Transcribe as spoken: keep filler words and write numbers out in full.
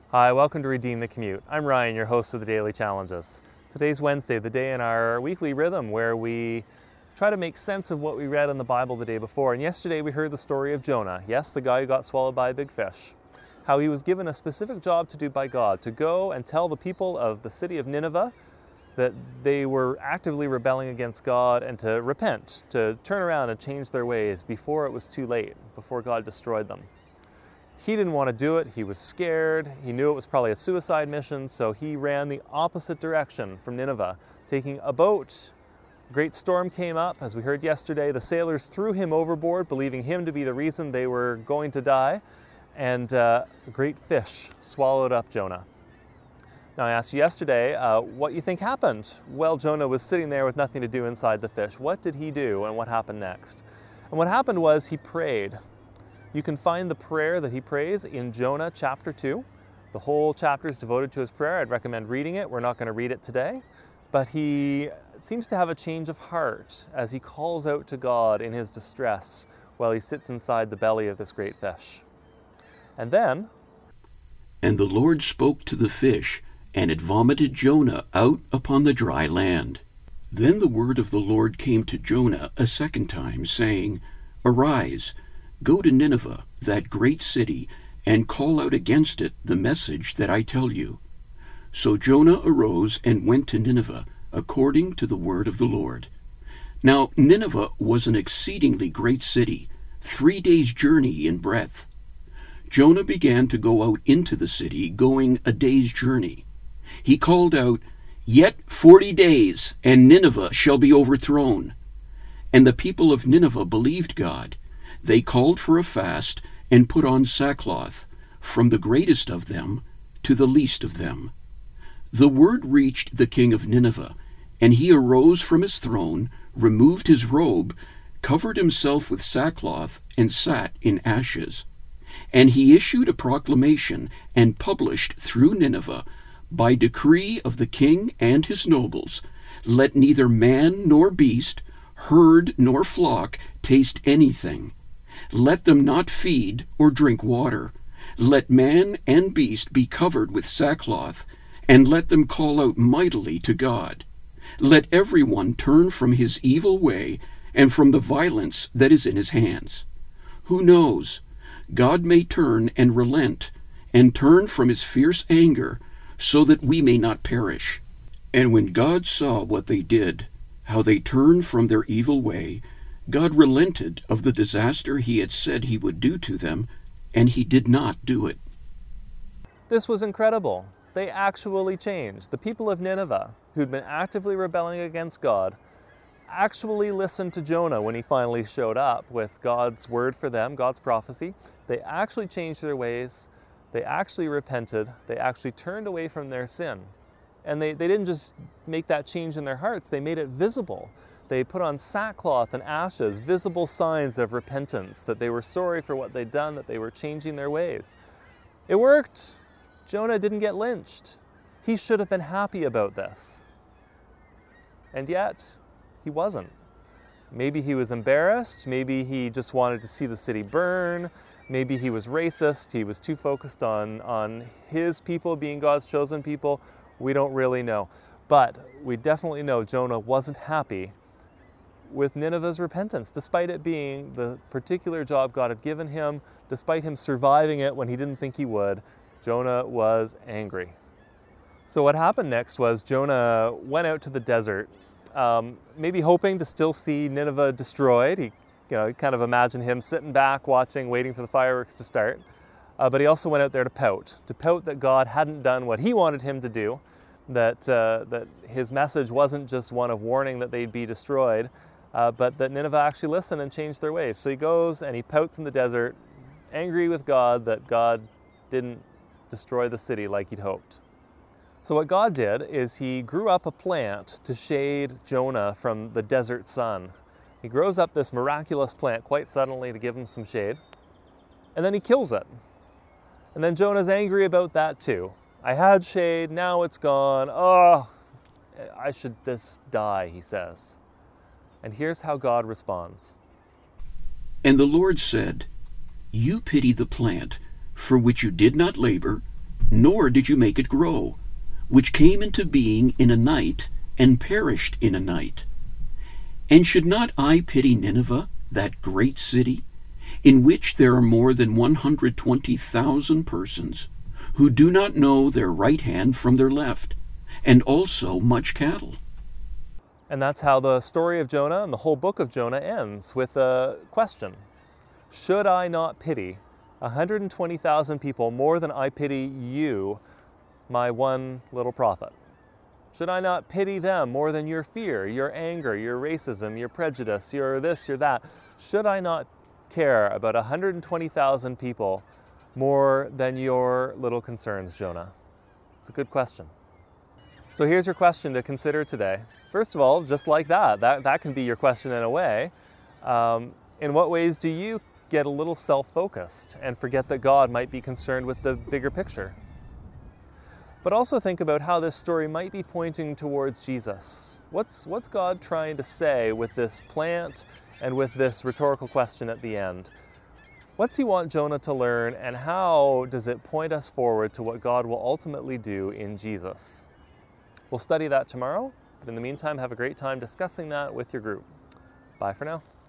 Hi, welcome to Redeem the Commute. I'm Ryan, your host of the Daily Challenges. Today's Wednesday, the day in our weekly rhythm where we try to make sense of what we read in the Bible the day before. And yesterday we heard the story of Jonah. Yes, the guy who got swallowed by a big fish. How he was given a specific job to do by God, to go and tell the people of the city of Nineveh that they were actively rebelling against God and to repent, to turn around and change their ways before it was too late, before God destroyed them. He didn't want to do it. He was scared. He knew it was probably a suicide mission, so he ran the opposite direction from Nineveh, taking a boat. A great storm came up, as we heard yesterday. The sailors threw him overboard, believing him to be the reason they were going to die, and uh, a great fish swallowed up Jonah. Now, I asked you yesterday uh, what you think happened. Well, Jonah was sitting there with nothing to do inside the fish. What did he do, and what happened next? And what happened was he prayed. You can find the prayer that he prays in Jonah chapter two. The whole chapter is devoted to his prayer. I'd recommend reading it. We're not going to read it today. But he seems to have a change of heart as he calls out to God in his distress while he sits inside the belly of this great fish. And then, And the Lord spoke to the fish, and it vomited Jonah out upon the dry land. Then the word of the Lord came to Jonah a second time, saying, Arise, go to Nineveh, that great city, and call out against it the message that I tell you. So Jonah arose and went to Nineveh, according to the word of the Lord. Now Nineveh was an exceedingly great city, three days' journey in breadth. Jonah began to go out into the city, going a day's journey. He called out, Yet forty days, and Nineveh shall be overthrown. And the people of Nineveh believed God. They called for a fast and put on sackcloth, from the greatest of them to the least of them. The word reached the king of Nineveh, and he arose from his throne, removed his robe, covered himself with sackcloth, and sat in ashes. And he issued a proclamation and published through Nineveh, by decree of the king and his nobles, Let neither man nor beast, herd nor flock taste anything. Let them not feed or drink water. Let man and beast be covered with sackcloth, and let them call out mightily to God. Let everyone turn from his evil way and from the violence that is in his hands. Who knows? God may turn and relent, and turn from his fierce anger, so that we may not perish. And when God saw what they did, how they turned from their evil way, God relented of the disaster he had said he would do to them, and he did not do it. this was incredible. They actually changed. The people of Nineveh, who'd been actively rebelling against God, actually listened to Jonah when he finally showed up with God's word for them, God's prophecy. They actually changed their ways. They actually repented. They actually turned away from their sin. And they, they didn't just make that change in their hearts, they made it visible. They put on sackcloth and ashes, visible signs of repentance, that they were sorry for what they'd done, that they were changing their ways. It worked. Jonah didn't get lynched. He should have been happy about this. And yet, he wasn't. Maybe he was embarrassed. Maybe he just wanted to see the city burn. Maybe he was racist. He was too focused on, on his people being God's chosen people. We don't really know. But we definitely know Jonah wasn't happy with Nineveh's repentance, despite it being the particular job God had given him, despite him surviving it when he didn't think he would. Jonah was angry. So what happened next was Jonah went out to the desert, um, maybe hoping to still see Nineveh destroyed. He, you know, kind of imagine him sitting back, watching, waiting for the fireworks to start. Uh, but he also went out there to pout, to pout that God hadn't done what he wanted him to do, that, uh, that his message wasn't just one of warning that they'd be destroyed, uh, but that Nineveh actually listened and changed their ways. So he goes and he pouts in the desert, angry with God that God didn't destroy the city like he'd hoped. So what God did is he grew up a plant to shade Jonah from the desert sun. He grows up this miraculous plant quite suddenly to give him some shade, and then he kills it. And then Jonah's angry about that too. I had shade, now it's gone. Oh, I should just die, he says. And here's how God responds. And the Lord said, You pity the plant, for which you did not labor, nor did you make it grow, which came into being in a night, and perished in a night. And should not I pity Nineveh, that great city, in which there are more than one hundred twenty thousand persons, who do not know their right hand from their left, and also much cattle? And that's how the story of Jonah and the whole book of Jonah ends, with a question. Should I not pity one hundred twenty thousand people more than I pity you, my one little prophet? Should I not pity them more than your fear, your anger, your racism, your prejudice, your this, your that? Should I not care about one hundred twenty thousand people more than your little concerns, Jonah? It's a good question. So here's your question to consider today. First of all, just like that, that, that can be your question in a way. Um, in what ways do you get a little self-focused and forget that God might be concerned with the bigger picture? But also think about how this story might be pointing towards Jesus. What's, what's God trying to say with this plant and with this rhetorical question at the end? What's he want Jonah to learn, and how does it point us forward to what God will ultimately do in Jesus? We'll study that tomorrow, but in the meantime, have a great time discussing that with your group. Bye for now.